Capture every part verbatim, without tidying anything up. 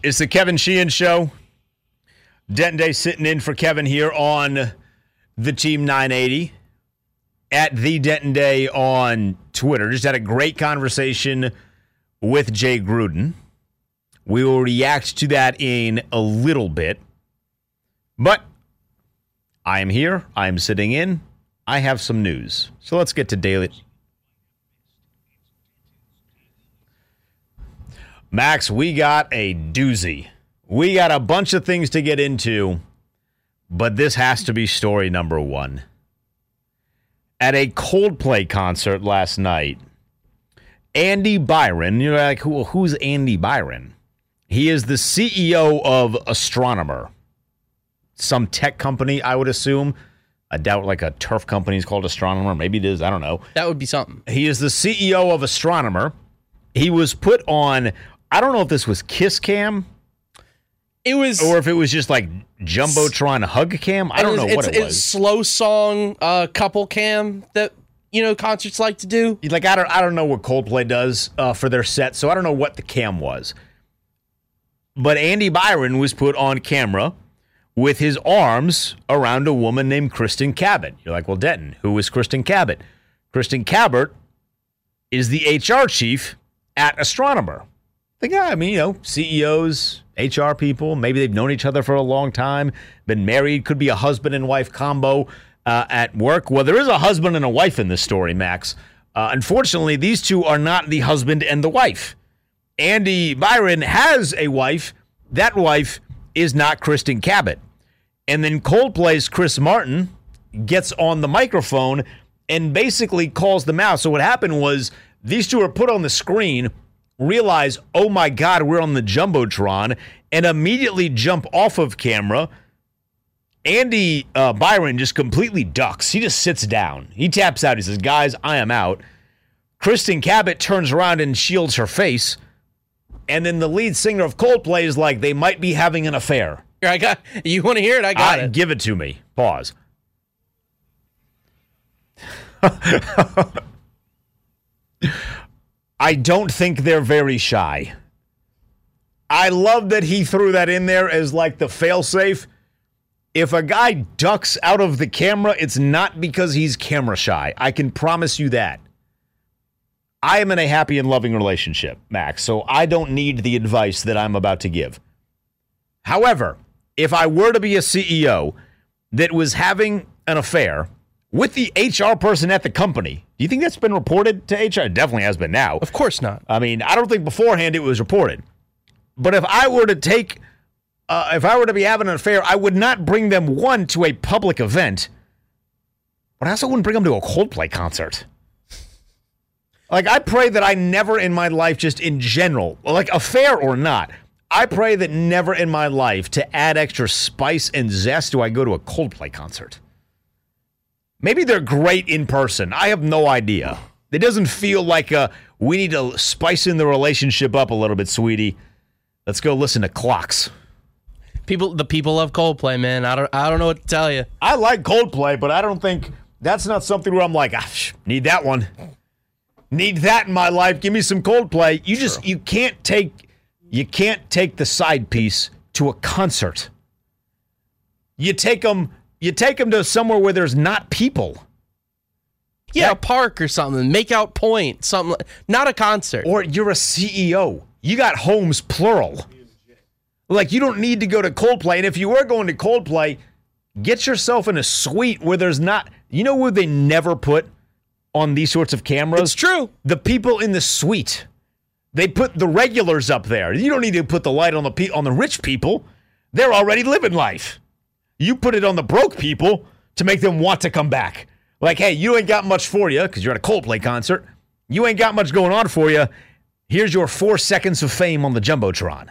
It's the Kevin Sheehan Show. Denton Day sitting in for Kevin here on the Team nine eighty. At the Denton Day on Twitter. Just had a great conversation with Jay Gruden. We will react to that in a little bit. But I am here. I am sitting in. I have some news. So let's get to daily. Max, we got a doozy. We got a bunch of things to get into, but this has to be story number one. At a Coldplay concert last night, Andy Byron, you're like, Who, who's Andy Byron? He is the C E O of Astronomer, some tech company, I would assume. I doubt like a turf company is called Astronomer. Maybe it is. I don't know. That would be something. He is the C E O of Astronomer. He was put on, I don't know if this was Kiss Cam. It was, or if it was just like Jumbotron Hug Cam. I don't know what it was. It's slow song uh, couple cam that, you know, concerts like to do. Like I don't, I don't know what Coldplay does uh, for their set, so I don't know what the cam was. But Andy Byron was put on camera with his arms around a woman named Kristen Cabot. You're like, well, Denton, who is Kristen Cabot? Kristen Cabot is the H R chief at Astronomer. The guy, I mean, you know, C E Os, H R people, maybe they've known each other for a long time, been married, could be a husband and wife combo uh, at work. Well, there is a husband and a wife in this story, Max. Uh, unfortunately, these two are not the husband and the wife. Andy Byron has a wife. That wife is not Kristen Cabot. And then Coldplay's Chris Martin gets on the microphone and basically calls them out. So what happened was these two are put on the screen, realize, oh my God, we're on the Jumbotron, and immediately jump off of camera. Andy uh, Byron just completely ducks. He just sits down. He taps out. He says, guys, I am out. Kristen Cabot turns around and shields her face. And then the lead singer of Coldplay is like, they might be having an affair. Here, I got, you want to hear it? I got uh, it. Give it to me. Pause. I don't think they're very shy. I love that he threw that in there as like the failsafe. If a guy ducks out of the camera, it's not because he's camera shy. I can promise you that. I am in a happy and loving relationship, Max, so I don't need the advice that I'm about to give. However, if I were to be a C E O that was having an affair with the H R person at the company, do you think that's been reported to H R? It definitely has been now. Of course not. I mean, I don't think beforehand it was reported. But if I were to take, uh, if I were to be having an affair, I would not bring them, one, to a public event, but I also wouldn't bring them to a Coldplay concert. Like, I pray that I never in my life, just in general, like affair or not, I pray that never in my life, to add extra spice and zest, do I go to a Coldplay concert. Maybe they're great in person. I have no idea. It doesn't feel like a, we need to spice in the relationship up a little bit, sweetie. Let's go listen to Clocks. People, the people love Coldplay, man. I don't, I don't know what to tell you. I like Coldplay, but I don't think that's not something where I'm like, ah, need that one. Need that in my life. Give me some Coldplay. You just, True. you can't take, you can't take the side piece to a concert. You take them, you take them to somewhere where there's not people. Yeah, that, a park or something. Make out point, something. Not a concert. Or you're a C E O. You got homes plural. Like, you don't need to go to Coldplay. And if you were going to Coldplay, get yourself in a suite where there's not, you know where they never put on these sorts of cameras? It's true. The people in the suite. They put the regulars up there. You don't need to put the light on the pe- on the rich people. They're already living life. You put it on the broke people to make them want to come back. Like, hey, you ain't got much for you because you're at a Coldplay concert. You ain't got much going on for you. Here's your four seconds of fame on the Jumbotron.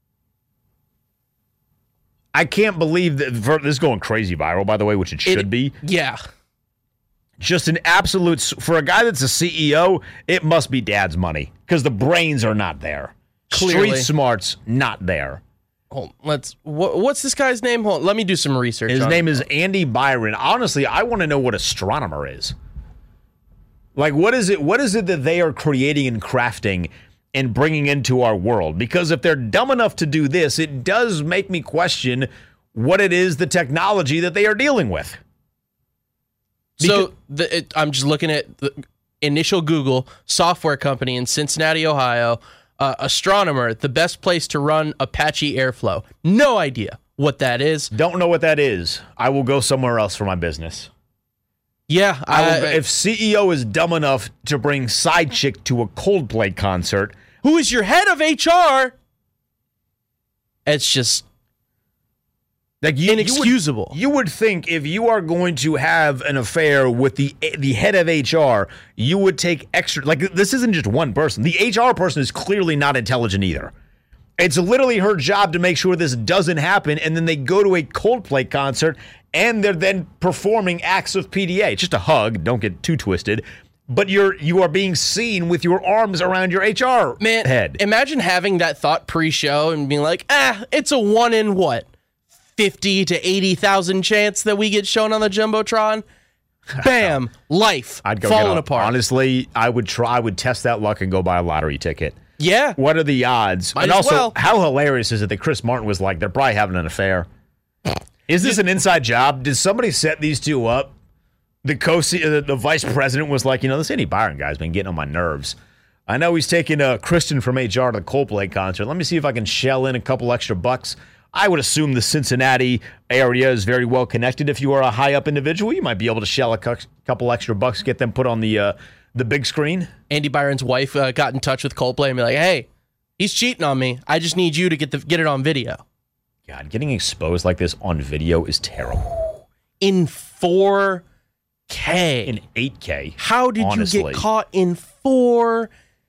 I can't believe that this is going crazy viral, by the way, which it should it, be. Yeah. Just an absolute, for a guy that's a C E O, it must be dad's money because the brains are not there. Clearly. Street smarts, not there. Hold, let's. What, what's this guy's name? Hold, let me do some research. His on name it. is Andy Byron. Honestly, I want to know what Astronomer is. Like, what is it? What is it that they are creating and crafting and bringing into our world. Because if they're dumb enough to do this, it does make me question what it is, the technology that they are dealing with. Because- so the, it, I'm just looking at the initial Google software company in Cincinnati, Ohio. Uh, astronomer, the best place to run Apache Airflow. No idea what that is. Don't know what that is. I will go somewhere else for my business. Yeah, I will, I, if C E O is dumb enough to bring side chick to a Coldplay concert, who is your head of H R? It's just like you, inexcusable. You would, you would think if you are going to have an affair with the the head of H R, you would take extra. Like, this isn't just one person. The H R person is clearly not intelligent either. It's literally her job to make sure this doesn't happen, and then they go to a Coldplay concert, and they're then performing acts of P D A. It's just a hug. Don't get too twisted. But you're you are being seen with your arms around your H R Man, head. Imagine having that thought pre-show and being like, ah, it's a one in what? fifty to eighty thousand chance that we get shown on the Jumbotron. Bam, life I'd go falling get a, apart. Honestly, I would try. I would test that luck and go buy a lottery ticket. Yeah. What are the odds? Might and as also, well. how hilarious is it that Chris Martin was like, they're probably having an affair? Is this an inside job? Did somebody set these two up? The co the, the vice president was like, you know, this Andy Byron guy's been getting on my nerves. I know he's taking uh, Kristen from H R to the Coldplay concert. Let me see if I can shell in a couple extra bucks. I would assume the Cincinnati area is very well connected. If you are a high up individual, you might be able to shell a cu- couple extra bucks, get them put on the uh, the big screen. Andy Byron's wife uh, got in touch with Coldplay and be like, hey, he's cheating on me. I just need you to get the get it on video. God, getting exposed like this on video is terrible. In four K. In eight K. How did honestly. you get caught in four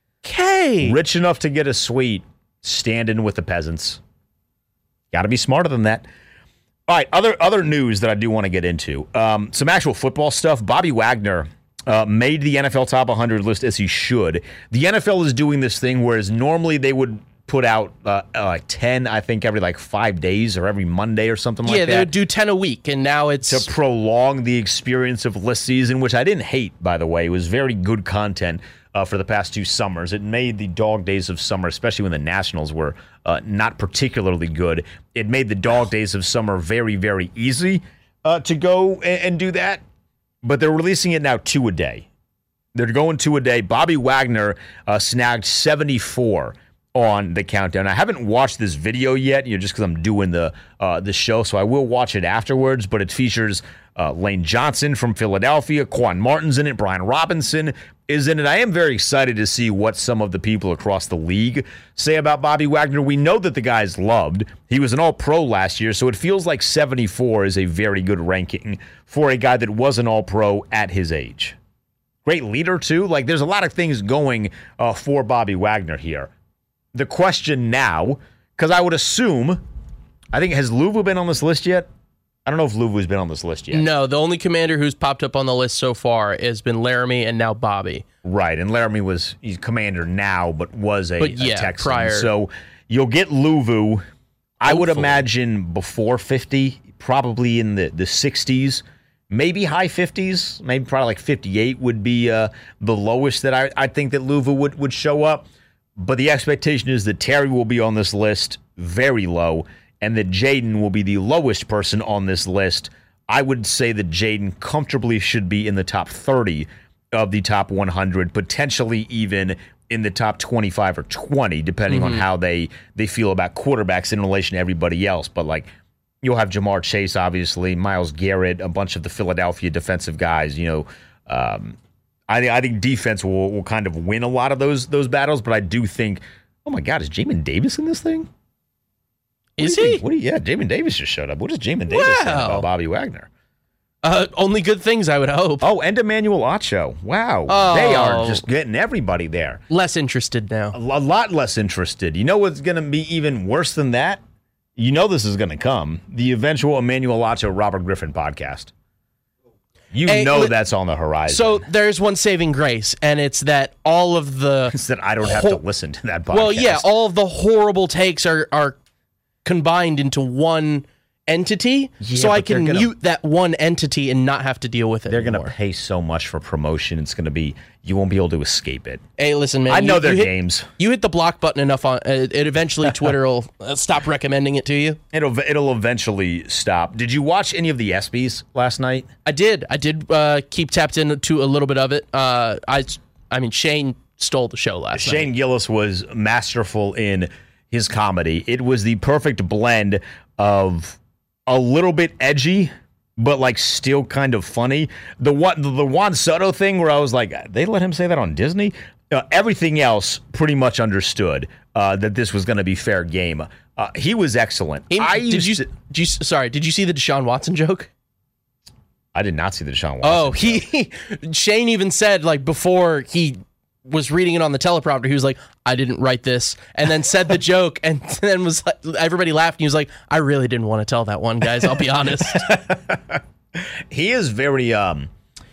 K? Rich enough to get a suite, standing with the peasants. Got to be smarter than that. All right, other other news that I do want to get into. Um, some actual football stuff. Bobby Wagner uh, made the N F L Top one hundred list, as he should. The N F L is doing this thing, whereas normally they would put out uh, uh, ten, I think, every like five days or every Monday or something like Yeah, that. they would do ten a week, and now it's... To prolong the experience of list season, which I didn't hate, by the way. It was very good content uh, for the past two summers. It made the dog days of summer, especially when the Nationals were uh, not particularly good, it made the dog days of summer very, very easy uh, to go and, and do that. But they're releasing it now two a day. They're going two a day. Bobby Wagner uh, snagged seventy-four on the countdown. I haven't watched this video yet, you know, just because I'm doing the uh, the show, so I will watch it afterwards. But it features uh, Lane Johnson from Philadelphia, Quan Martin's in it, Brian Robinson is in it. I am very excited to see what some of the people across the league say about Bobby Wagner. We know that the guy's loved. He was an All-Pro last year, so it feels like seventy-four is a very good ranking for a guy that was an All-Pro at his age. Great leader, too. Like, there's a lot of things going uh, for Bobby Wagner here. The question now, because I would assume, I think, has Louvu been on this list yet? I don't know if Louvu's been on this list yet. No, the only commander who's popped up on the list so far has been Laramie and now Bobby. Right, and Laramie was, he's commander now, but was a, but yeah, a Texan. Prior. So you'll get Louvu, I would Hopefully. imagine, before fifty, probably in the, the sixties, maybe high fifties, maybe probably like fifty-eight would be uh, the lowest that I, I think that Louvu would, would show up. But the expectation is that Terry will be on this list very low, and that Jaden will be the lowest person on this list. I would say that Jaden comfortably should be in the top thirty of the top one hundred, potentially even in the top twenty-five or twenty, depending mm-hmm. on how they, they feel about quarterbacks in relation to everybody else. But, like, you'll have Jamar Chase, obviously, Myles Garrett, a bunch of the Philadelphia defensive guys, you know, um, I, I think defense will, will kind of win a lot of those those battles, but I do think, oh my God, is Jamin Davis in this thing? What is he? he? What do you, yeah, Jamin Davis just showed up. What does Jamin Davis wow. say about Bobby Wagner? Uh, only good things, I would hope. Oh, and Emmanuel Acho. Wow. Oh. They are just getting everybody there. Less interested now. A, a lot less interested. You know what's going to be even worse than that? You know this is going to come. The eventual Emmanuel Acho Robert Griffin podcast. You Hey, know li- that's on the horizon. So there's one saving grace, and it's that all of the... It's that I don't have Ho- to listen to that podcast. Well, yeah, all of the horrible takes are are combined into one entity, Yeah, so I but they're can gonna- mute that one entity and not have to deal with it They're going to anymore. pay so much for promotion. It's going to be, you won't be able to escape it. Hey, listen, man. I know you, their you hit, games. You hit the block button enough on it. it eventually, Twitter will uh, stop recommending it to you. It'll it'll eventually stop. Did you watch any of the ESPYs last night? I did. I did uh, keep tapped into a little bit of it. Uh, I, I mean, Shane stole the show last night. Shane Gillis was masterful in his comedy. It was the perfect blend of a little bit edgy, but like still kind of funny. The one, the Juan Soto thing, where I was like, they let him say that on Disney. Uh, everything else pretty much understood uh, that this was going to be fair game. Uh, he was excellent. He- I did used you? to- Did you? Sorry. Did you see the Deshaun Watson joke? I did not see the Deshaun Watson. Oh, he Shane even said like before he was reading it on the teleprompter, he was like, I didn't write this, and then said the joke, and then was like, everybody laughed, and he was like, I really didn't want to tell that one, guys, I'll be honest. He is very um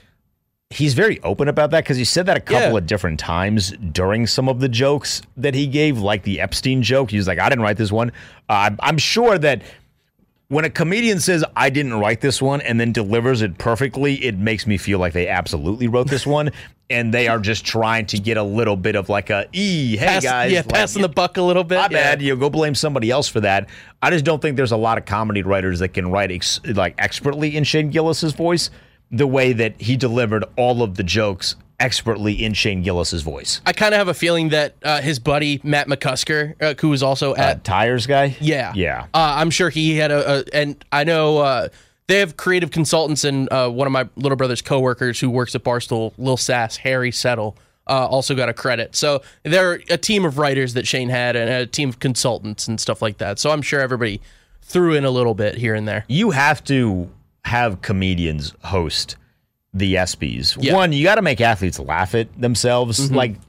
he's very open about that because he said that a couple Yeah. of different times during some of the jokes that he gave, like the Epstein joke. He was like, I didn't write this one. Uh, I'm, I'm sure that when a comedian says, I didn't write this one, and then delivers it perfectly, it makes me feel like they absolutely wrote this one, and they are just trying to get a little bit of like a, E, hey Pass- guys. yeah, like, passing the buck a little bit. My yeah. bad. You know, go blame somebody else for that. I just don't think there's a lot of comedy writers that can write ex- like expertly in Shane Gillis's voice the way that he delivered all of the jokes expertly in Shane Gillis's voice. I kind of have a feeling that uh, his buddy Matt McCusker, uh, who was also Uh, at Tires guy? yeah Yeah. uh, I'm sure he had a, a and I know uh, they have creative consultants, and uh, one of my little brother's coworkers who works at Barstool, Lil Sass, Harry Settle, uh, also got a credit. So they're a team of writers that Shane had, and a team of consultants and stuff like that. So I'm sure everybody threw in a little bit here and there. You have to have comedians host the ESPYs. Yeah. One, you got to make athletes laugh at themselves. Mm-hmm. Like,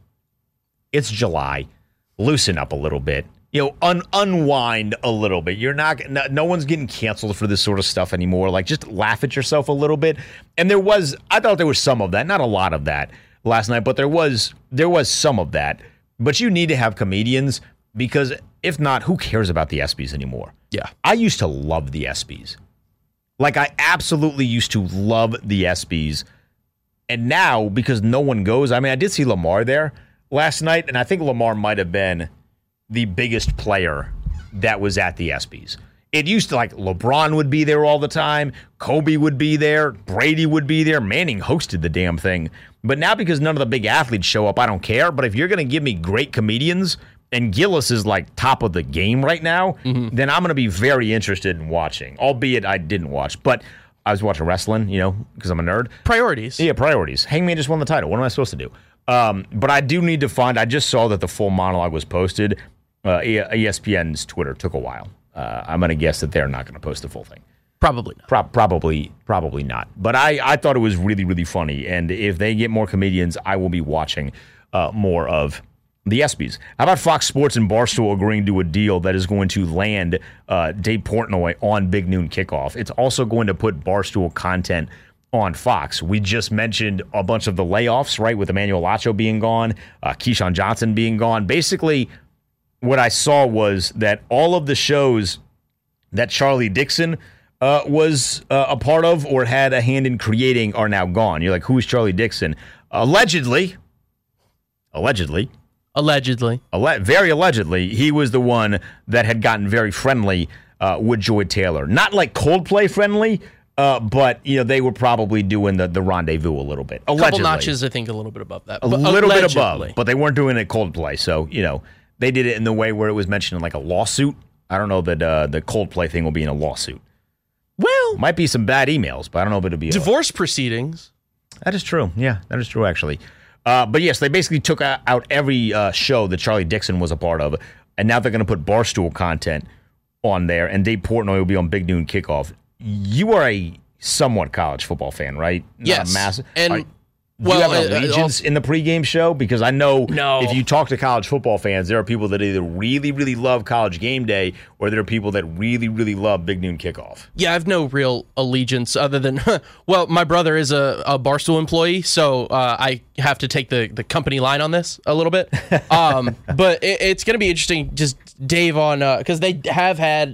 it's July. Loosen up a little bit. You know, un- unwind a little bit. You're not, no, no one's getting canceled for this sort of stuff anymore. Like, just laugh at yourself a little bit. And there was, I thought there was some of that, not a lot of that last night, but there was, there was some of that. But you need to have comedians because if not, who cares about the ESPYs anymore? Yeah. I used to love the ESPYs. Like, I absolutely used to love the ESPYs. And now, because no one goes, I mean, I did see Lamar there last night, and I think Lamar might have been the biggest player that was at the ESPYs. It used to, like, LeBron would be there all the time, Kobe would be there, Brady would be there, Manning hosted the damn thing. But now, because none of the big athletes show up, I don't care. But if you're going to give me great comedians, and Gillis is like top of the game right now, mm-hmm. then I'm going to be very interested in watching, albeit I didn't watch. But I was watching wrestling, you know, because I'm a nerd. Priorities. Yeah, priorities. Hangman just won the title. What am I supposed to do? Um, but I do need to find, I just saw that the full monologue was posted. Uh, E S P N's Twitter took a while. Uh, I'm going to guess that they're not going to post the full thing. Probably not. Pro- probably, probably not. But I, I thought it was really, really funny. And if they get more comedians, I will be watching uh, more of the ESPYs. How about Fox Sports and Barstool agreeing to a deal that is going to land uh, Dave Portnoy on Big Noon Kickoff? It's also going to put Barstool content on Fox. We just mentioned a bunch of the layoffs, right, with Emmanuel Acho being gone, uh, Keyshawn Johnson being gone. Basically, what I saw was that all of the shows that Charlie Dixon uh, was uh, a part of or had a hand in creating are now gone. You're like, who is Charlie Dixon? Allegedly, allegedly, Allegedly. Alle- very allegedly, he was the one that had gotten very friendly uh, with Joy Taylor. Not like Coldplay friendly, uh, but you know they were probably doing the, the rendezvous a little bit. A Allegedly. couple notches, I think, a little bit above that. A But little allegedly. bit above, but they weren't doing it Coldplay. So, you know, they did it in the way where it was mentioned in like a lawsuit. I don't know that uh, the Coldplay thing will be in a lawsuit. Well, Might be some bad emails, but I don't know if it'll be a divorce proceedings. That is true. Yeah, that is true, actually. Uh, but yes, they basically took out every uh, show that Charlie Dixon was a part of, and now they're going to put Barstool content on there, and Dave Portnoy will be on Big Noon Kickoff. You are a somewhat college football fan, right? Not Yes. A massive, And, are, do well, you have an uh, uh, allegiance in the pregame show? Because I know No. if you talk to college football fans, there are people that either really, really love College Game Day, or there are people that really, really love Big Noon Kickoff. Yeah, I have no real allegiance other than, well, my brother is a, a Barstool employee, so uh, I have to take the, the company line on this a little bit. Um, but it, it's going to be interesting, just Dave on, because uh, they have had, like,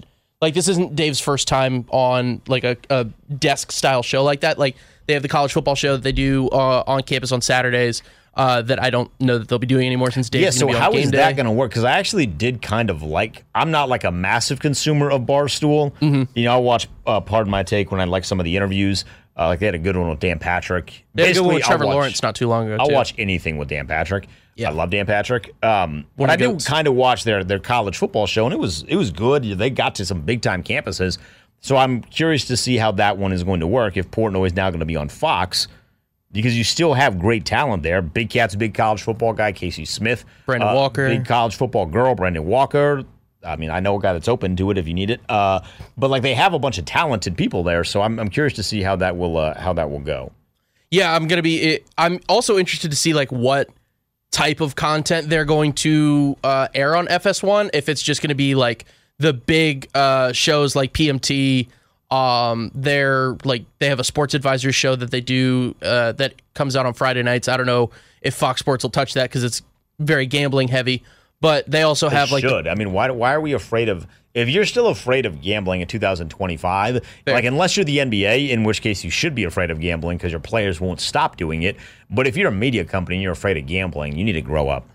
Like, this isn't Dave's first time on like a, a desk style show like that. Like, they have the college football show that they do uh, on campus on Saturdays uh, that I don't know that they'll be doing anymore since Dave's yeah, so going to be on how game is day. that going to work? Because I actually did kind of like, I'm not like a massive consumer of Barstool. Mm-hmm. You know, I watch uh, Pardon My Take when I like some of the interviews. Uh, like they had a good one with Dan Patrick. They had a good one with I'll Trevor watch- Lawrence not too long ago, I'll too. watch anything with Dan Patrick. Yeah. I love Dan Patrick. Um, One but I of the did goats. kind of watch their their college football show, and it was it was good. They got to some big time campuses, so I'm curious to see how that one is going to work. If Portnoy is now going to be on Fox, because you still have great talent there. Big Cat's a big college football guy. Casey Smith, Brandon uh, Walker. big college football girl. Brandon Walker. I mean, I know a guy that's open to it if you need it. Uh, but like they have a bunch of talented people there, so I'm I'm curious to see how that will uh, how that will go. Yeah, I'm gonna be. I'm also interested to see like what type of content they're going to uh, air on F S one. If it's just gonna be like the big uh, shows like P M T. Um, they're like they have a sports advisor show that they do uh, that comes out on Friday nights. I don't know if Fox Sports will touch that because it's very gambling heavy. But they also have They like should. I mean, why why are we afraid of? If you're still afraid of gambling in two thousand twenty-five, like unless you're the N B A, in which case you should be afraid of gambling because your players won't stop doing it. But if you're a media company and you're afraid of gambling, you need to grow up.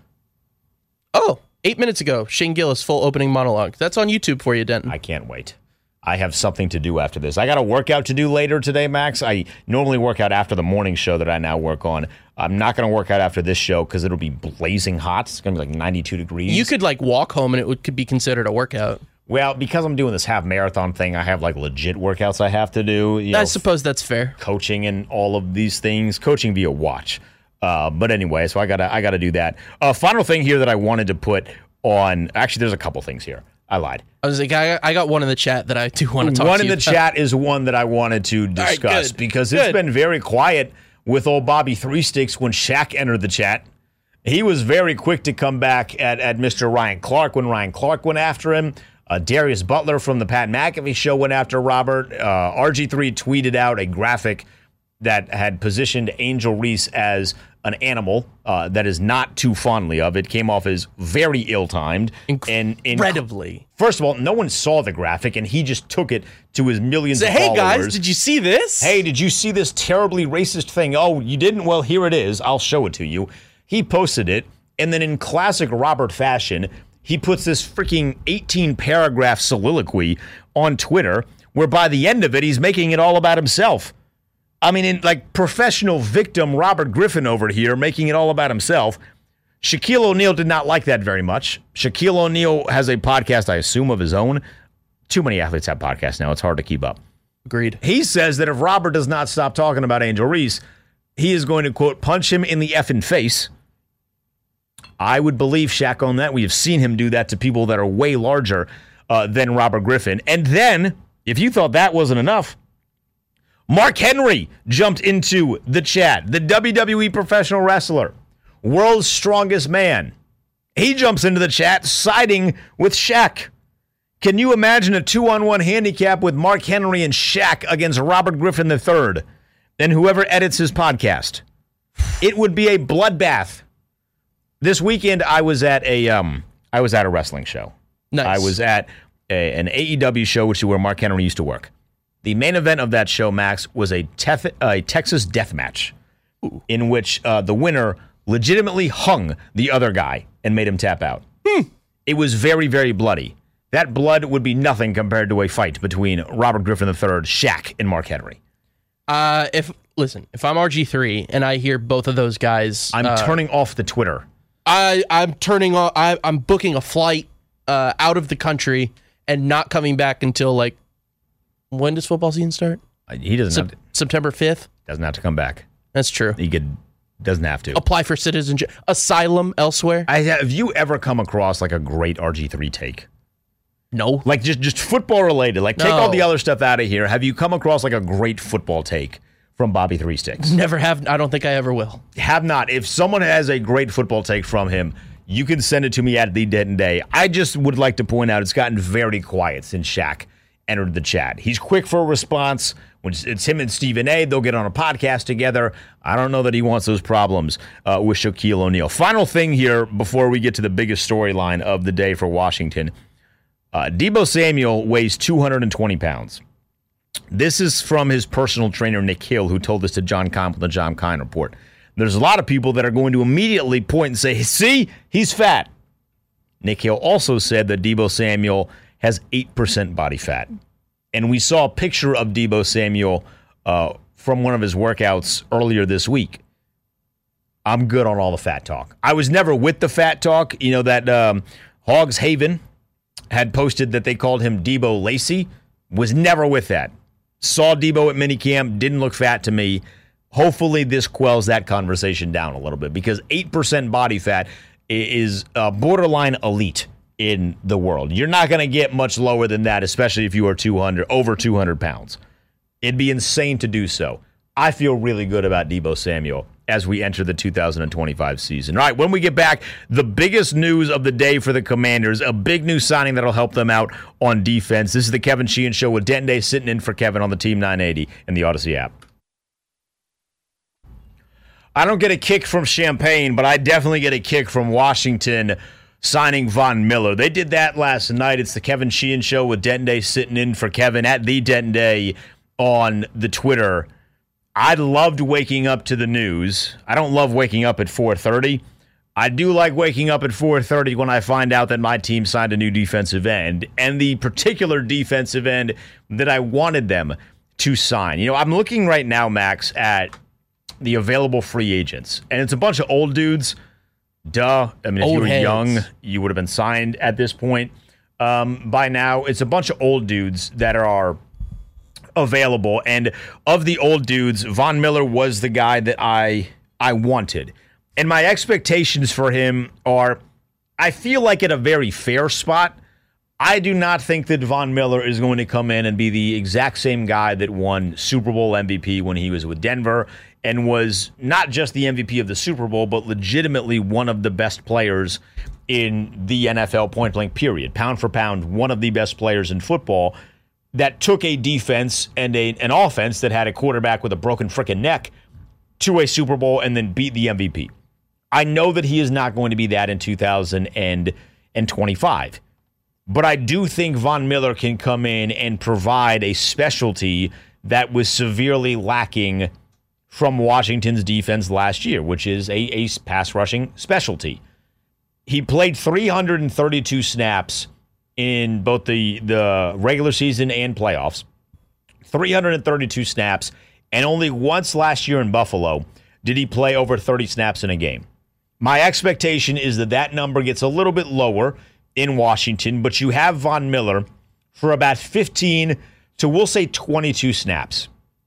oh eight minutes ago Shane Gillis full opening monologue. That's on YouTube for you, Denton. I can't wait. I have something to do after this. I got a workout to do later today, Max. I normally work out after the morning show that I now work on. I'm not going to work out after this show because it'll be blazing hot. It's going to be like ninety-two degrees. You could like walk home and it would could be considered a workout. Well, because I'm doing this half marathon thing, I have like legit workouts I have to do. You I know, suppose that's fair. coaching and all of these things, coaching via watch. Uh, but anyway, so I gotta I gotta do that. Uh, final thing here that I wanted to put on. Actually, there's a couple things here. I lied. I was like, I, I got one in the chat that I do want to talk One to in you the about. chat is one that I wanted to right, discuss good. because it's Good. been very quiet with old Bobby Three Sticks when Shaq entered the chat. He was very quick to come back at, at Mister Ryan Clark when Ryan Clark went after him. Uh, Darius Butler from the Pat McAfee show went after Robert. Uh, R G three tweeted out a graphic that had positioned Angel Reese as an animal uh, that is not too fondly of. It came off as very ill-timed. and Incredibly. First of all, no one saw the graphic, and he just took it to his millions So, of hey followers. guys, did you see this? Hey, did you see this terribly racist thing? Oh, you didn't? Well, here it is. I'll show it to you. He posted it, and then in classic Robert fashion, he puts this freaking eighteen-paragraph soliloquy on Twitter, where by the end of it, he's making it all about himself. I mean, in like professional victim Robert Griffin over here, making it all about himself. Shaquille O'Neal did not like that very much. Shaquille O'Neal has a podcast, I assume, of his own. Too many athletes have podcasts now. It's hard to keep up. Agreed. He says that if Robert does not stop talking about Angel Reese, he is going to, quote, punch him in the effing face. I would believe Shaq on that. We have seen him do that to people that are way larger uh, than Robert Griffin. And then, if you thought that wasn't enough, Mark Henry jumped into the chat, the W W E professional wrestler, world's strongest man. He jumps into the chat siding with Shaq. Can you imagine a two-on-one handicap with Mark Henry and Shaq against Robert Griffin the third and whoever edits his podcast? It would be a bloodbath. This weekend, I was at a um, I was at a wrestling show. Nice. I was at a, an A E W show, which is where Mark Henry used to work. The main event of that show, Max, was a, tef- a Texas death match in which uh, the winner legitimately hung the other guy and made him tap out. Hmm. It was very, very bloody. That blood would be nothing compared to a fight between Robert Griffin the third, Shaq, and Mark Henry. Uh, if listen, if I'm R G three and I hear both of those guys, I'm uh, turning off the Twitter. I I'm turning on. I, I'm booking a flight uh, out of the country and not coming back until like when does football season start? He doesn't Sep- have to, September fifth. doesn't have to come back. That's true. He could doesn't have to. Apply for citizenship, asylum elsewhere. I, have you ever come across like a great R G three take? No. Like just just football related. Like take No. all the other stuff out of here. Have you come across like a great football take from Bobby Three Sticks? Never have. I don't think I ever will. Have not. If someone has a great football take from him, you can send it to me at the Denton Day. I just would like to point out it's gotten very quiet since Shaq entered the chat. He's quick for a response. When it's him and Stephen A, they'll get on a podcast together. I don't know that he wants those problems uh, with Shaquille O'Neal. Final thing here before we get to the biggest storyline of the day for Washington. Uh, Deebo Samuel weighs two hundred twenty pounds. This is from his personal trainer, Nick Hill, who told this to John Kine from the John Kine Report. There's a lot of people that are going to immediately point and say, see, he's fat. Nick Hill also said that Deebo Samuel has eight percent body fat. And we saw a picture of Deebo Samuel uh, from one of his workouts earlier this week. I'm good on all the fat talk. I was never with the fat talk. You know, that um, Hogs Haven had posted that they called him Deebo Lacy. Was never with that. Saw Deebo at minicamp, didn't look fat to me. Hopefully this quells that conversation down a little bit, because eight percent body fat is uh, borderline elite in the world. You're not going to get much lower than that, especially if you are two hundred, over two hundred pounds. It'd be insane to do so. I feel really good about Deebo Samuel as we enter the two thousand twenty-five season. All right, when we get back, the biggest news of the day for the Commanders, a big new signing that'll help them out on defense. This is the Kevin Sheehan Show with Denton Day sitting in for Kevin on the Team nine eighty and the Odyssey app. I don't get a kick from Champaign, but I definitely get a kick from Washington signing Von Miller. They did that last night. It's the Kevin Sheehan Show with Denton Day sitting in for Kevin at the Denton Day on the Twitter. I loved waking up to the news. I don't love waking up at four thirty. I do like waking up at four thirty when I find out that my team signed a new defensive end, and the particular defensive end that I wanted them to sign. You know, I'm looking right now, Max, at the available free agents, and it's a bunch of old dudes. Duh. I mean, if old you were heads. young, you would have been signed at this point um, by now. It's a bunch of old dudes that are available, and of the old dudes, Von Miller was the guy that I I wanted. And my expectations for him are, I feel like, at a very fair spot. I do not think that Von Miller is going to come in and be the exact same guy that won Super Bowl M V P when he was with Denver and was not just the M V P of the Super Bowl, but legitimately one of the best players in the N F L point blank period. Pound for pound, one of the best players in football that took a defense and a, an offense that had a quarterback with a broken frickin' neck to a Super Bowl and then beat the M V P. I know that he is not going to be that in two thousand twenty-five. But I do think Von Miller can come in and provide a specialty that was severely lacking from Washington's defense last year, which is a, a pass rushing specialty. He played three hundred thirty-two snaps in both the, the regular season and playoffs. three hundred thirty-two snaps, and only once last year in Buffalo did he play over thirty snaps in a game. My expectation is that that number gets a little bit lower in Washington, but you have Von Miller for about fifteen to, we'll say, twenty-two snaps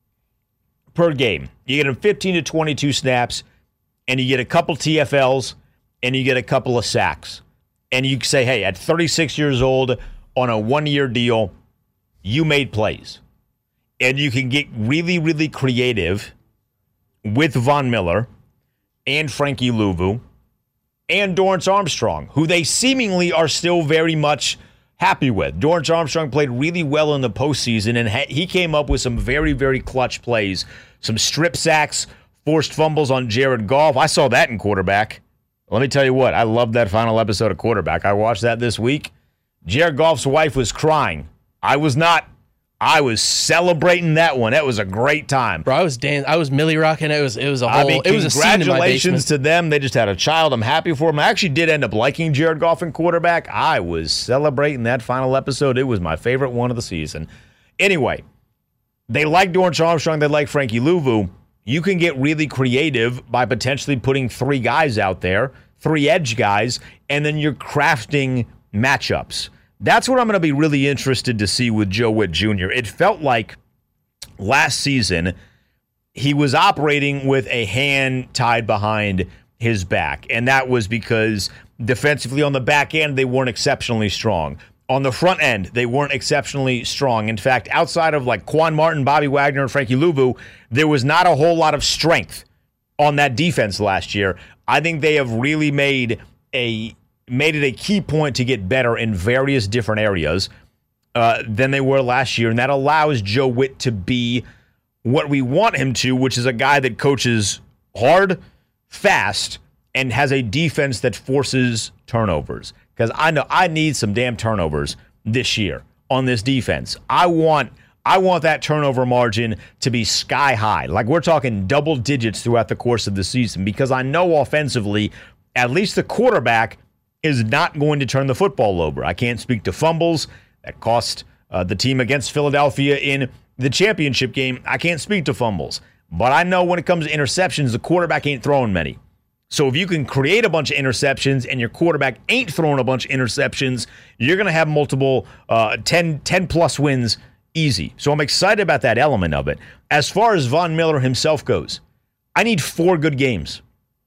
per game. You get him fifteen to twenty-two snaps, and you get a couple T F Ls, and you get a couple of sacks. And you say, hey, at thirty-six years old, on a one-year deal, you made plays. And you can get really, really creative with Von Miller and Frankie Louvu and Dorrance Armstrong, who they seemingly are still very much happy with. Dorrance Armstrong played really well in the postseason, and ha- he came up with some very, very clutch plays. Some strip sacks, forced fumbles on Jared Goff. I saw that in quarterback. Let me tell you what, I loved that final episode of Quarterback. I watched that this week. Jared Goff's wife was crying. I was not. I was celebrating that one. That was a great time. Bro, I was dancing. I was Millie rocking. It was it was a whole. I mean, it was a scene in my congratulations basement. to them. They just had a child. I'm happy for them. I actually did end up liking Jared Goff in quarterback. I was celebrating that final episode. It was my favorite one of the season. Anyway, they like Dorrance Armstrong. They like Frankie Louvu. You can get really creative by potentially putting three guys out there, three edge guys, and then you're crafting matchups. That's what I'm going to be really interested to see with Joe Witt Junior It felt like last season he was operating with a hand tied behind his back, and that was because defensively on the back end, they weren't exceptionally strong. On the front end, they weren't exceptionally strong. In fact, outside of like Quan Martin, Bobby Wagner, and Frankie Louvu, there was not a whole lot of strength on that defense last year. I think they have really made a made it a key point to get better in various different areas uh, than they were last year, and that allows Joe Witt to be what we want him to, which is a guy that coaches hard, fast, and has a defense that forces turnovers. Because I know I need some damn turnovers this year on this defense. I want I want that turnover margin to be sky high. Like we're talking double digits throughout the course of the season, because I know offensively, at least the quarterback is not going to turn the football over. I can't speak to fumbles that cost uh, the team against Philadelphia in the championship game. I can't speak to fumbles. But I know when it comes to interceptions, the quarterback ain't throwing many. So if you can create a bunch of interceptions and your quarterback ain't throwing a bunch of interceptions, you're going to have multiple uh, ten, ten plus wins easy. So I'm excited about that element of it. As far as Von Miller himself goes, I need four good games.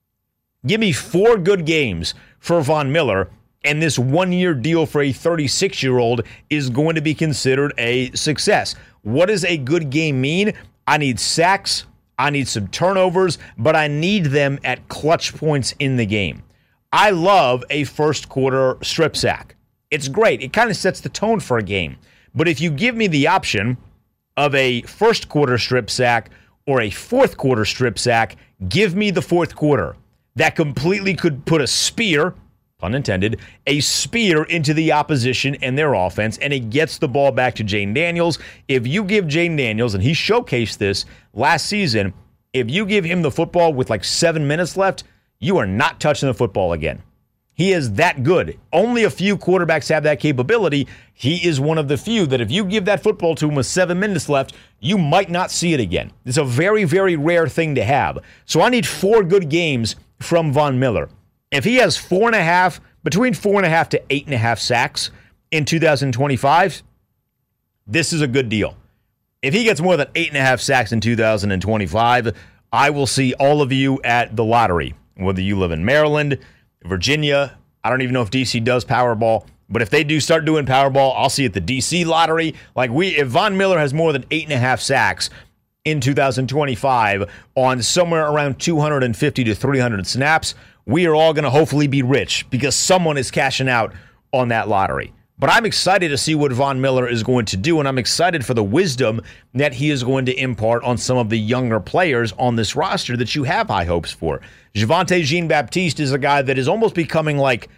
Give me four good games for Von Miller, and this one-year deal for a thirty-six-year-old is going to be considered a success. What does a good game mean? I need sacks, I need some turnovers, but I need them at clutch points in the game. I love a first-quarter strip sack. It's great. It kind of sets the tone for a game. But if you give me the option of a first-quarter strip sack or a fourth-quarter strip sack, give me the fourth quarter. That completely could put a spear, pun intended, a spear into the opposition and their offense, and it gets the ball back to Jayden Daniels. If you give Jayden Daniels, and he showcased this last season, if you give him the football with like seven minutes left, you are not touching the football again. He is that good. Only a few quarterbacks have that capability. He is one of the few that if you give that football to him with seven minutes left, you might not see it again. It's a very, very rare thing to have. So I need four good games from Von Miller. If he has four and a half, between four and a half to eight and a half sacks in two thousand twenty-five, this is a good deal. If he gets more than eight and a half sacks in two thousand twenty-five, I will see all of you at the lottery, whether you live in Maryland, Virginia. I don't even know if D C does Powerball, but if they do start doing Powerball, I'll see at the D C lottery. Like we, if Von Miller has more than eight and a half sacks in two thousand twenty-five on somewhere around two hundred fifty to three hundred snaps, we are all going to hopefully be rich because someone is cashing out on that lottery. But I'm excited to see what Von Miller is going to do, and I'm excited for the wisdom that he is going to impart on some of the younger players on this roster that you have high hopes for. Javonte Jean-Baptiste is a guy that is almost becoming like,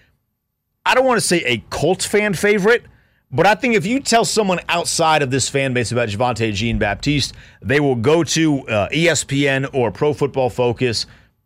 I don't want to say a Colts fan favorite, but I think if you tell someone outside of this fan base about Javonte Jean-Baptiste, they will go to uh, E S P N or Pro Football Focus,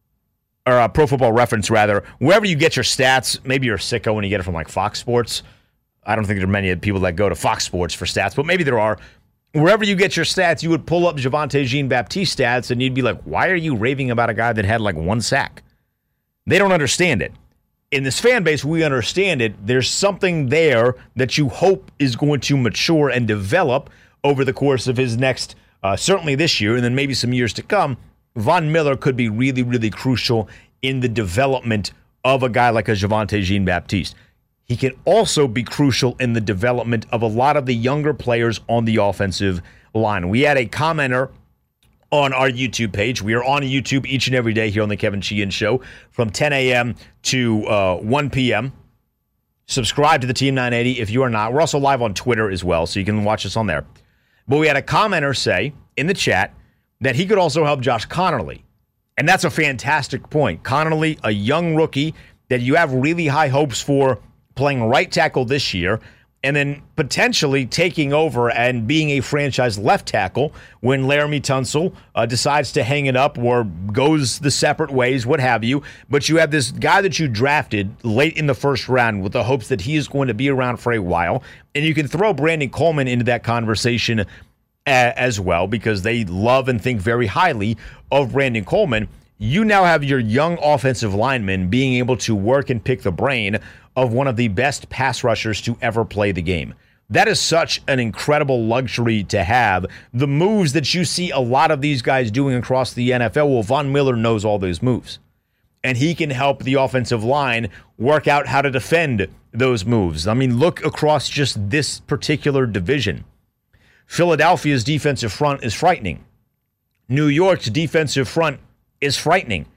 or uh, Pro Football Reference, rather, wherever you get your stats. Maybe you're a sicko when you get it from like Fox Sports. I don't think there are many people that go to Fox Sports for stats, but maybe there are. Wherever you get your stats, you would pull up Javonte Jean-Baptiste stats, and you'd be like, why are you raving about a guy that had like one sack? They don't understand it. In this fan base, we understand it. There's something there that you hope is going to mature and develop over the course of his next, uh, certainly this year, and then maybe some years to come. Von Miller could be really, really crucial in the development of a guy like a Javonte Jean-Baptiste. He can also be crucial in the development of a lot of the younger players on the offensive line. We had a commenter on our YouTube page. We are on YouTube each and every day here on the Kevin Sheehan Show from ten a.m. to uh, one p.m. Subscribe to the Team nine eighty if you are not. We're also live on Twitter as well, so you can watch us on there. But we had a commenter say in the chat that he could also help Josh Conerly. And that's a fantastic point. Conerly, a young rookie that you have really high hopes for playing right tackle this year, and then potentially taking over and being a franchise left tackle when Laramie Tunsil uh, decides to hang it up or goes the separate ways, what have you. But you have this guy that you drafted late in the first round with the hopes that he is going to be around for a while, and you can throw Brandon Coleman into that conversation a- as well because they love and think very highly of Brandon Coleman. You now have your young offensive lineman being able to work and pick the brain of one of the best pass rushers to ever play the game. That is such an incredible luxury to have. The moves that you see a lot of these guys doing across the N F L, well, Von Miller knows all those moves. And he can help the offensive line work out how to defend those moves. I mean, look across just this particular division. Philadelphia's defensive front is frightening. New York's defensive front is frightening.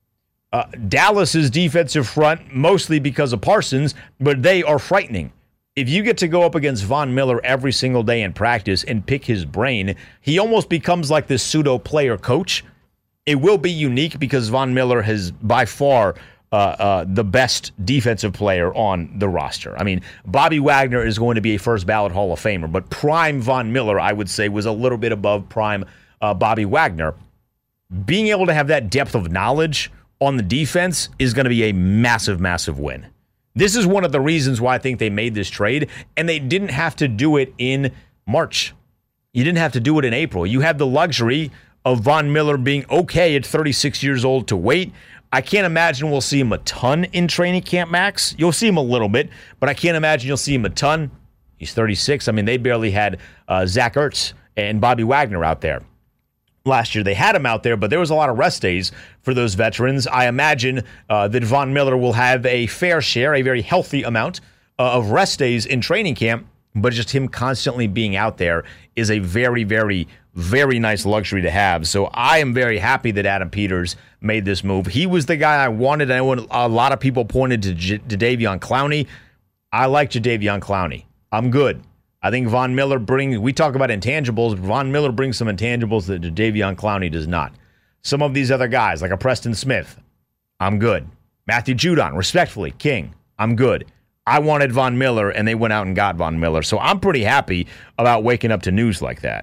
Uh, Dallas's defensive front, mostly because of Parsons, but they are frightening. If you get to go up against Von Miller every single day in practice and pick his brain, he almost becomes like this pseudo player coach. It will be unique because Von Miller has by far uh, uh, the best defensive player on the roster. I mean, Bobby Wagner is going to be a first ballot Hall of Famer, but prime Von Miller, I would say, was a little bit above prime uh, Bobby Wagner. Being able to have that depth of knowledge on the defense is going to be a massive, massive win. This is one of the reasons why I think they made this trade, and they didn't have to do it in March. You didn't have to do it in April. You had the luxury of Von Miller being okay at thirty-six years old to wait. I can't imagine we'll see him a ton in training camp, Max. You'll see him a little bit, but I can't imagine you'll see him a ton. He's thirty-six. I mean, they barely had uh, Zach Ertz and Bobby Wagner out there. Last year they had him out there, but there was a lot of rest days for those veterans. I imagine uh, that Von Miller will have a fair share, a very healthy amount uh, of rest days in training camp, but just him constantly being out there is a very, very, very nice luxury to have. So I am very happy that Adam Peters made this move. He was the guy I wanted. I know a lot of people pointed to, J- to Jadeveon Clowney. I like Jadeveon Clowney. I'm good. I think Von Miller brings, we talk about intangibles, Von Miller brings some intangibles that Jadeveon Clowney does not. Some of these other guys, like a Preston Smith, I'm good. Matthew Judon, respectfully, King, I'm good. I wanted Von Miller, and they went out and got Von Miller. So I'm pretty happy about waking up to news like that.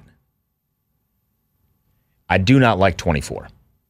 I do not like twenty-four.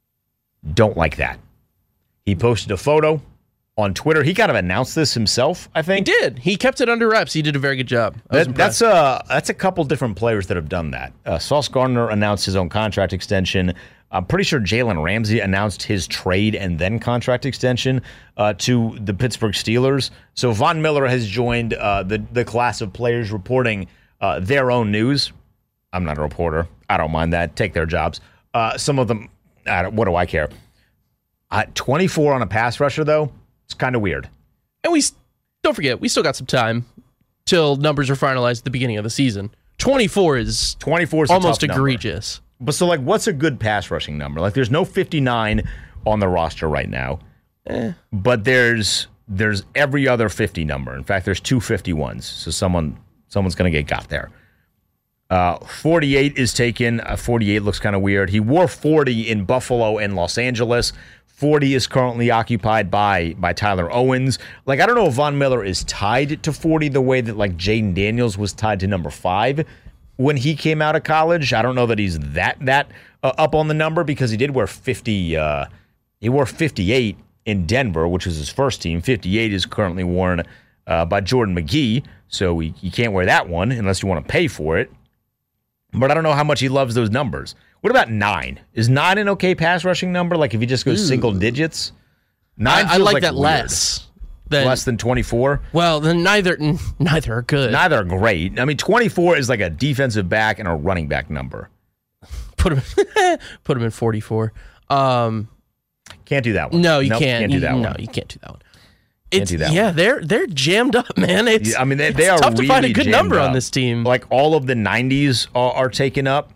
Don't like that. He posted a photo on Twitter. He kind of announced this himself, I think. He did. He kept it under wraps. He did a very good job. That, that's, a, that's a couple different players that have done that. Uh, Sauce Gardner announced his own contract extension. I'm pretty sure Jalen Ramsey announced his trade and then contract extension uh, to the Pittsburgh Steelers. So Von Miller has joined uh, the, the class of players reporting uh, their own news. I'm not a reporter. I don't mind that. Take their jobs. Uh, some of them, I don't, what do I care? Uh, twenty-four on a pass rusher, though, it's kind of weird. And we don't forget, we still got some time till numbers are finalized at the beginning of the season. twenty-four is twenty-four is almost a tough egregious. Number. But so, like, what's a good pass rushing number? Like, there's no fifty-nine on the roster right now, eh. but there's there's every other fifty number. In fact, there's two fifty-ones. So someone someone's going to get got there. Uh, forty-eight is taken. Uh, forty-eight looks kind of weird. He wore forty in Buffalo and Los Angeles. forty is currently occupied by by Tyler Owens. Like, I don't know if Von Miller is tied to forty the way that, like, Jaden Daniels was tied to number five when he came out of college. I don't know that he's that that uh, up on the number, because he did wear fifty. Uh, he wore fifty-eight in Denver, which was his first team. fifty-eight is currently worn uh, by Jordan McGee, so he, you can't wear that one unless you want to pay for it. But I don't know how much he loves those numbers. What about nine? Is nine an okay pass rushing number? Like, if he just goes Ooh. single digits? Nine I, I like, like that weird. less. Than, less than twenty-four? Well, then neither neither are good. Neither are great. I mean, twenty-four is like a defensive back and a running back number. Put him, put him in forty-four. Um, can't do that one. No, you nope, can't. Can't do that no, one. No, you can't do that one. Can't It's, do that yeah, one. they're they're jammed up, man. It's, yeah, I mean, they, it's they are tough really to find a good number up. on this team. Like, all of the nineties are, are taken up.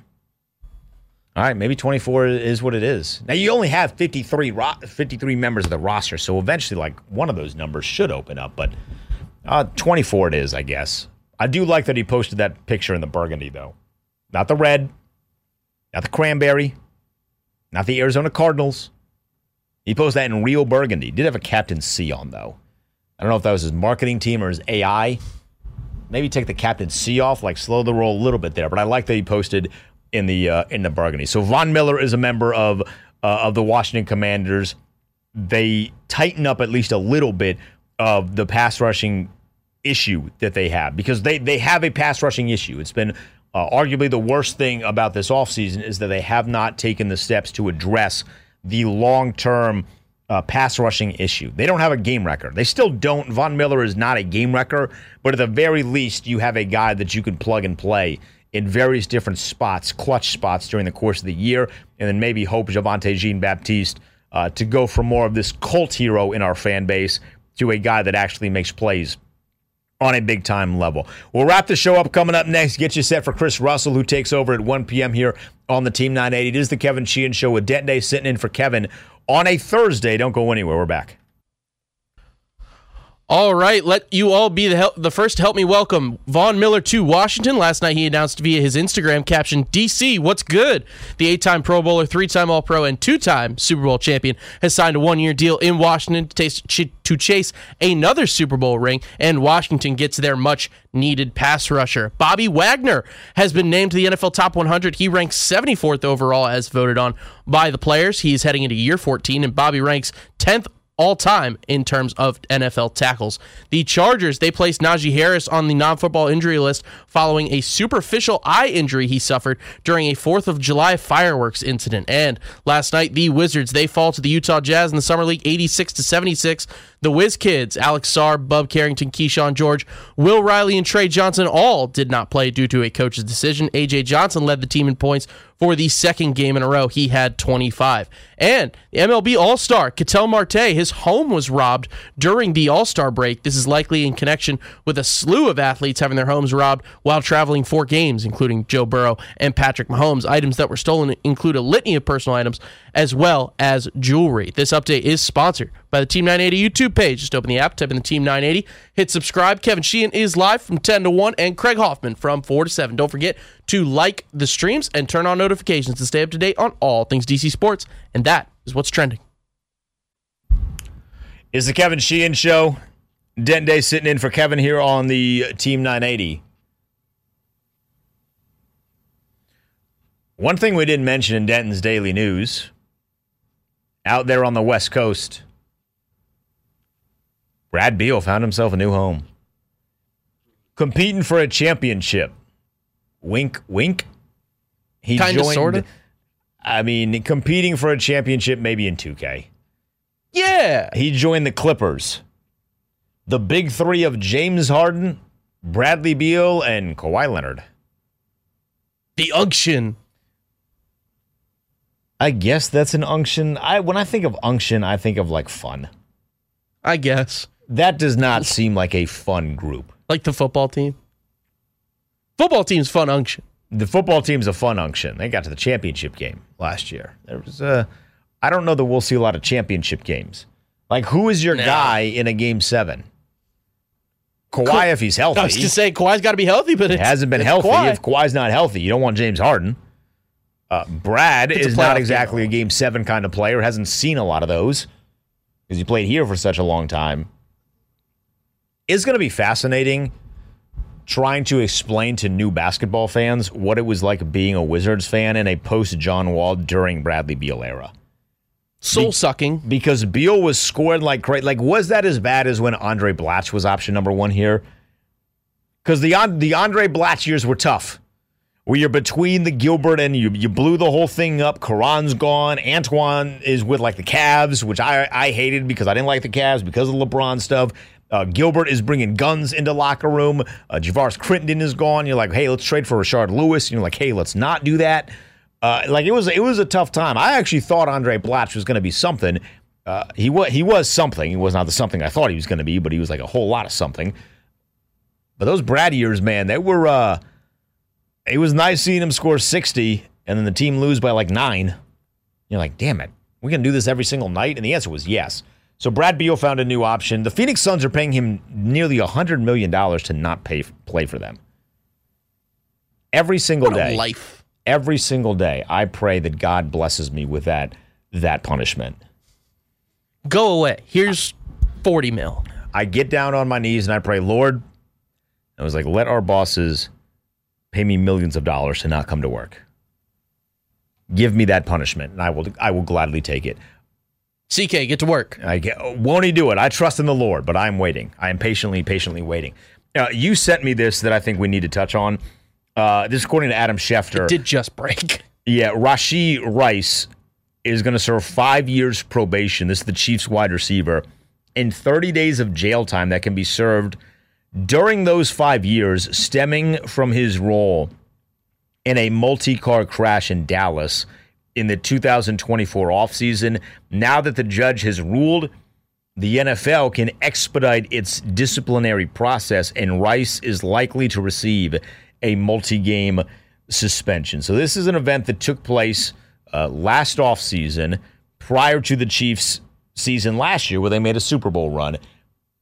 All right, maybe twenty-four is what it is. Now, you only have fifty-three, ro- fifty-three members of the roster, so eventually, like, one of those numbers should open up, but uh, twenty-four it is, I guess. I do like that he posted that picture in the burgundy, though. Not the red, not the cranberry, not the Arizona Cardinals. He posted that in real burgundy. He did have a Captain C on, though. I don't know if that was his marketing team or his A I. Maybe take the Captain C off, like slow the roll a little bit there, but I like that he posted in the uh, in the burgundy. So Von Miller is a member of uh, of the Washington Commanders. They tighten up at least a little bit of the pass rushing issue that they have, because they, they have a pass rushing issue. It's been uh, arguably the worst thing about this offseason is that they have not taken the steps to address the long-term uh, pass rushing issue. They don't have a game wrecker. They still don't. Von Miller is not a game wrecker, but at the very least, you have a guy that you can plug and play in various different spots, clutch spots during the course of the year, and then maybe hope Javonte Jean-Baptiste uh, to go from more of this cult hero in our fan base to a guy that actually makes plays on a big-time level. We'll wrap the show up coming up next. Get you set for Chris Russell, who takes over at one p.m. here on the Team nine eighty. It is the Kevin Sheehan Show with Dente sitting in for Kevin on a Thursday. Don't go anywhere. We're back. All right, let you all be the hel- the first to help me welcome Von Miller to Washington. Last night he announced via his Instagram caption, D C, what's good? The eight-time Pro Bowler, three-time All-Pro, and two-time Super Bowl champion has signed a one-year deal in Washington to, taste, ch- to chase another Super Bowl ring, and Washington gets their much-needed pass rusher. Bobby Wagner has been named to the N F L Top one hundred. He ranks seventy-fourth overall as voted on by the players. He is heading into year fourteen, and Bobby ranks tenth all-time in terms of N F L tackles. The Chargers, they placed Najee Harris on the non-football injury list following a superficial eye injury he suffered during a fourth of July fireworks incident. And last night, the Wizards, they fall to the Utah Jazz in the Summer League eighty-six to seventy-six. The Wiz Kids, Alex Sarr, Bub Carrington, Keyshawn George, Will Riley, and Trey Johnson all did not play due to a coach's decision. A J Johnson led the team in points for the second game in a row. He had twenty-five. And the M L B All-Star, Ketel Marte, his home was robbed during the All-Star break. This is likely in connection with a slew of athletes having their homes robbed while traveling for games, including Joe Burrow and Patrick Mahomes. Items that were stolen include a litany of personal items as well as jewelry. This update is sponsored by the Team nine eighty YouTube page. Just open the app, type in the Team nine eighty, hit subscribe. Kevin Sheehan is live from ten to one, and Craig Hoffman from four to seven. Don't forget to like the streams and turn on notifications to stay up to date on all things D C sports, and that is what's trending. It's the Kevin Sheehan Show. Denton Day sitting in for Kevin here on the Team nine eighty. One thing we didn't mention in Denton's daily news, out there on the West Coast, Brad Beal found himself a new home. Competing for a championship. Wink, wink. He Kind of, joined, sort of. I mean, competing for a championship maybe in two K. Yeah. He joined the Clippers. The big three of James Harden, Bradley Beal, and Kawhi Leonard. The unction. I guess that's an unction. I when I think of unction, I think of like fun. I guess. That does not seem like a fun group. Like the football team. Football team's fun unction. The football team's a fun unction. They got to the championship game last year. There was a, I don't know that we'll see a lot of championship games. Like, who is your No. guy in a game seven? Kawhi, Ka- if he's healthy. I was going to say, Kawhi's got to be healthy, but He it hasn't been healthy. Kawhi. If Kawhi's not healthy, you don't want James Harden. Uh, Brad It's a is playoff not game, exactly though. a game seven kind of player. Hasn't seen a lot of those because he played here for such a long time. It's going to be fascinating trying to explain to new basketball fans what it was like being a Wizards fan in a post-John Wall during Bradley Beal era. Soul-sucking. Because Beal was scoring like crazy. Like, was that as bad as when Andre Blatch was option number one here? Because the, the Andre Blatch years were tough. Where you're between the Gilbert and you you blew the whole thing up. Karan's gone. Antoine is with like the Cavs, which I, I hated because I didn't like the Cavs because of LeBron stuff. Uh, Gilbert is bringing guns into locker room. Uh, Javaris Crittenton is gone. You're like, hey, let's trade for Rashard Lewis. And you're like, hey, let's not do that. Uh, like it was it was a tough time. I actually thought Andre Blatch was going to be something. Uh, he was he was something. He was not the something I thought he was going to be, but he was like a whole lot of something. But those Brad years, man, they were. Uh, it was nice seeing him score sixty, and then the team lose by like nine. You're like, damn it, we're going to do this every single night, and the answer was yes. So Brad Beal found a new option. The Phoenix Suns are paying him nearly one hundred million dollars to not pay play for them. Every single What a day. life. Every single day, I pray that God blesses me with that that punishment. Go away. Here's forty mil. I get down on my knees and I pray, Lord, I was like, let our bosses pay me millions of dollars to not come to work. Give me that punishment, and I will I will gladly take it. C K, get to work. I get, won't he do it? I trust in the Lord, but I'm waiting. I am patiently, patiently waiting. Uh, you sent me this that I think we need to touch on. Uh, this is according to Adam Schefter. It did just break. Yeah, Rashee Rice is going to serve five years probation. This is the Chiefs wide receiver. And thirty days of jail time that can be served during those five years stemming from his role in a multi-car crash in Dallas in the two thousand twenty-four offseason. Now that the judge has ruled, the N F L can expedite its disciplinary process, and Rice is likely to receive a multi-game suspension. So this is an event that took place uh, last offseason prior to the Chiefs' season last year where they made a Super Bowl run.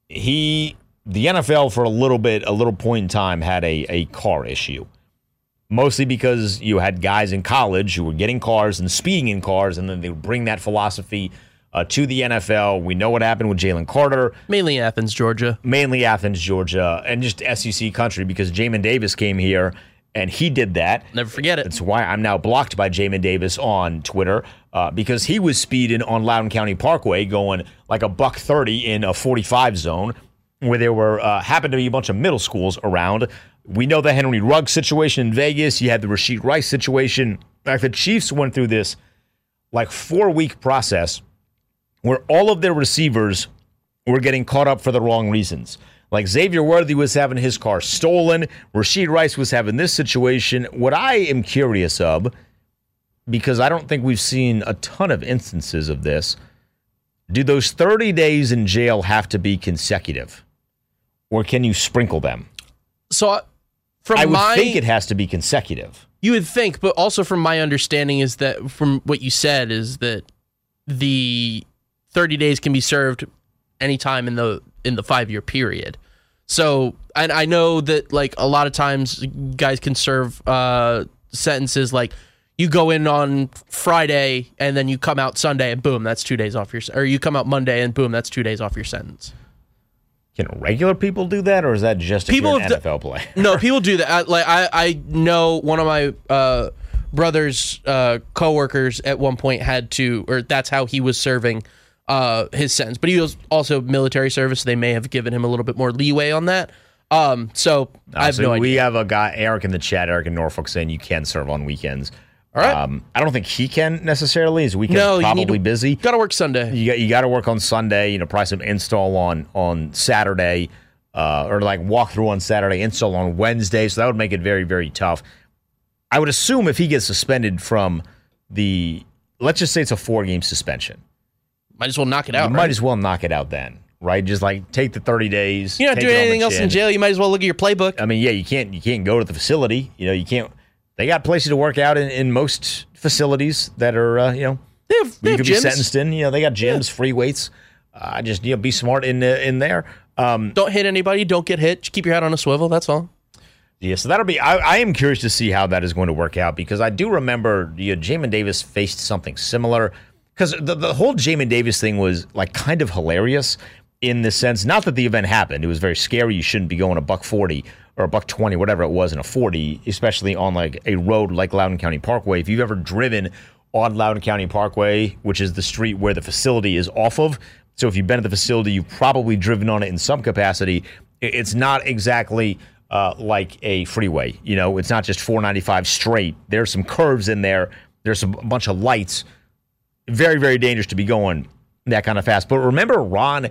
he, the N F L for a little bit, a little point in time had a, a car issue. Mostly because you had guys in college who were getting cars and speeding in cars, and then they would bring that philosophy uh, to the N F L. We know what happened with Jalen Carter. Mainly Athens, Georgia. Mainly Athens, Georgia, and just S E C country because Jamin Davis came here and he did that. Never forget it. That's why I'm now blocked by Jamin Davis on Twitter uh, because he was speeding on Loudoun County Parkway going like a buck thirty in a forty-five zone where there were uh, happened to be a bunch of middle schools around. We know the Henry Ruggs situation in Vegas. You had the Rashid Rice situation. In fact, the Chiefs went through this like four-week process where all of their receivers were getting caught up for the wrong reasons. Like Xavier Worthy was having his car stolen. Rashid Rice was having this situation. What I am curious of, because I don't think we've seen a ton of instances of this, do those thirty days in jail have to be consecutive? Or can you sprinkle them? So from I would my, think it has to be consecutive. You would think, but also from my understanding is that from what you said is that the thirty days can be served anytime in the in the five-year period. So, and I know that like a lot of times guys can serve uh, sentences like you go in on Friday and then you come out Sunday and boom, that's two days off your, or you come out Monday and boom, that's two days off your sentence. Can regular people do that, or is that just if people you're an have N F L player? No, people do that. I, like I, I know one of my uh, brother's uh, coworkers at one point had to, or that's how he was serving uh, his sentence. But he was also military service. So they may have given him a little bit more leeway on that. Um, so Uh, I have so no we idea. have a guy, Eric in the chat, Eric in Norfolk, saying you can serve on weekends. All right. Um, I don't think he can necessarily. His weekend's No, you probably need to- busy. Got to work Sunday. You got you got to work on Sunday. You know, probably some install on on Saturday, uh, or like walkthrough on Saturday, install on Wednesday. So that would make it very very tough. I would assume if he gets suspended from the, let's just say it's a four game suspension, Might as well knock it out. you right? might as well knock it out then, right? Just like take the thirty days. You're not take doing it on the anything else in chin. jail. You might as well look at your playbook. I mean, yeah, you can't you can't go to the facility. You know, you can't. They got places to work out in, in most facilities that are, uh, you know, They have, they you have could be gyms. sentenced in. You know, they got gyms, free weights. Uh, just you know, be smart in uh, in there. Um, Don't hit anybody. Don't get hit. Just keep your head on a swivel. That's all. yeah, so that'll be. I, I am curious to see how that is going to work out because I do remember, you know, Jamin Davis faced something similar. Because the the whole Jamin Davis thing was like kind of hilarious in the sense, not that the event happened. It was very scary. You shouldn't be going a buck forty or a buck twenty, whatever it was, in a forty, especially on like a road like Loudoun County Parkway. If you've ever driven on Loudoun County Parkway, which is the street where the facility is off of, so if you've been at the facility, you've probably driven on it in some capacity. It's not exactly uh, like a freeway. You know, it's not just four ninety-five straight. There's some curves in there. There's some, a bunch of lights. Very, very dangerous to be going that kind of fast. But remember Ron,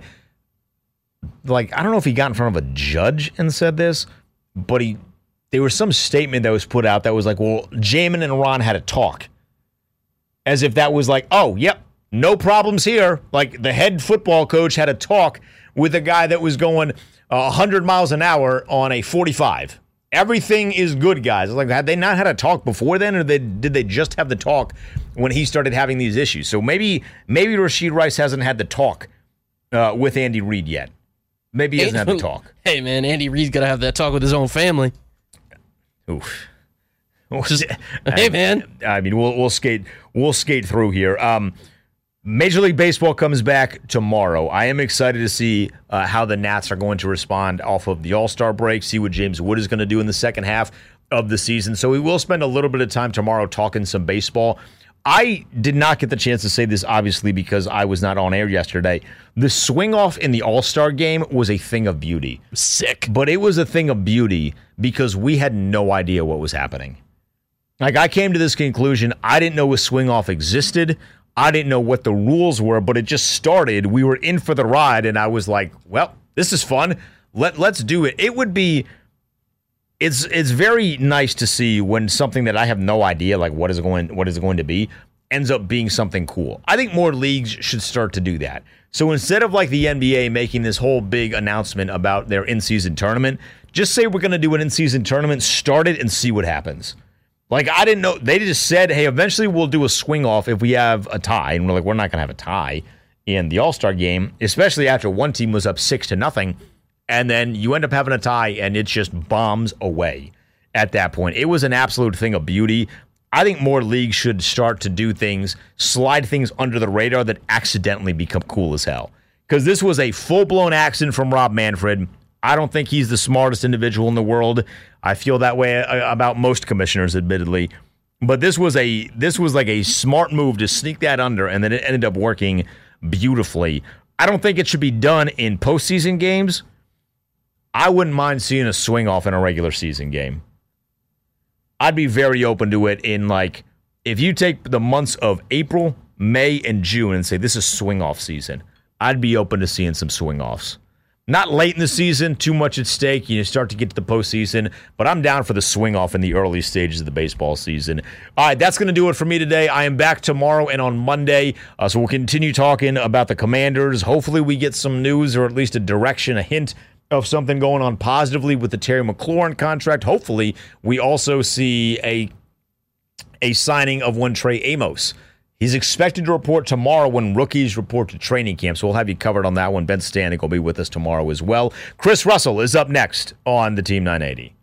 like, I don't know if he got in front of a judge and said this, but he there was some statement that was put out that was like, well, Jamin and Ron had a talk. As if that was like, oh, yep, no problems here. Like the head football coach had a talk with a guy that was going uh, one hundred miles an hour on a forty-five. Everything is good, guys. Like, had they not had a talk before then, or they, did they just have the talk when he started having these issues? So maybe maybe Rashid Rice hasn't had the talk uh, with Andy Reid yet. Maybe he hasn't had the talk. Hey, man, Andy Reid's got to have that talk with his own family. Oof. Just, hey, man. I mean, we'll we'll skate we'll skate through here. Um, Major League Baseball comes back tomorrow. I am excited to see uh, how the Nats are going to respond off of the All-Star break, see what James Wood is going to do in the second half of the season. So we will spend a little bit of time tomorrow talking some baseball. I did not get the chance to say this, obviously, because I was not on air yesterday. The swing-off in the All-Star game was a thing of beauty. Sick. But it was a thing of beauty because we had no idea what was happening. Like, I came to this conclusion. I didn't know a swing-off existed. I didn't know what the rules were, but it just started. We were in for the ride, and I was like, well, this is fun. Let, let's do it. It would be... It's it's very nice to see when something that I have no idea, like what is it going what is it going to be, ends up being something cool. I think more leagues should start to do that. So instead of like the N B A making this whole big announcement about their in-season tournament, just say we're going to do an in-season tournament, start it, and see what happens. Like, I didn't know. They just said, hey, eventually we'll do a swing-off if we have a tie. And we're like, we're not going to have a tie in the All-Star game, especially after one team was up six to nothing, and then you end up having a tie, and it just bombs away at that point. It was an absolute thing of beauty. I think more leagues should start to do things, slide things under the radar that accidentally become cool as hell. Because this was a full-blown accident from Rob Manfred. I don't think he's the smartest individual in the world. I feel that way about most commissioners, admittedly. But this was a this was like a smart move to sneak that under, and then it ended up working beautifully. I don't think it should be done in postseason games. I wouldn't mind seeing a swing off in a regular season game. I'd be very open to it in, like, if you take the months of April, May, and June and say this is swing off season, I'd be open to seeing some swing offs. Not late in the season, too much at stake. You start to get to the postseason, but I'm down for the swing off in the early stages of the baseball season. All right, that's going to do it for me today. I am back tomorrow and on Monday, uh, so we'll continue talking about the Commanders. Hopefully we get some news or at least a direction, a hint of something going on positively with the Terry McLaurin contract. Hopefully we also see a, a signing of one Trey Amos. He's expected to report tomorrow when rookies report to training camp, so we'll have you covered on that one. Ben Stanek will be with us tomorrow as well. Chris Russell is up next on the Team nine eighty.